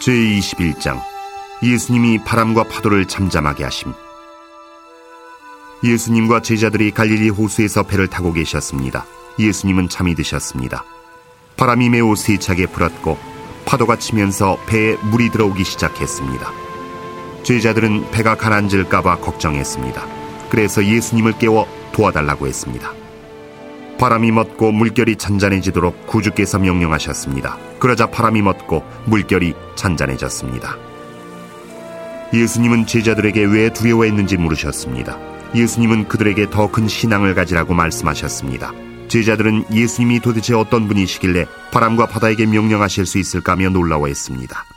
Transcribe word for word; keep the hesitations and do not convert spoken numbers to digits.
제이십일 장 예수님이 바람과 파도를 잠잠하게 하심. 예수님과 제자들이 갈릴리 호수에서 배를 타고 계셨습니다. 예수님은 잠이 드셨습니다. 바람이 매우 세차게 불었고 파도가 치면서 배에 물이 들어오기 시작했습니다. 제자들은 배가 가라앉을까봐 걱정했습니다. 그래서 예수님을 깨워 도와달라고 했습니다. 바람이 멎고 물결이 잔잔해지도록 구주께서 명령하셨습니다. 그러자 바람이 멎고 물결이 잔잔해졌습니다. 예수님은 제자들에게 왜 두려워했는지 물으셨습니다. 예수님은 그들에게 더 큰 신앙을 가지라고 말씀하셨습니다. 제자들은 예수님이 도대체 어떤 분이시길래 바람과 바다에게 명령하실 수 있을까 하며 놀라워했습니다.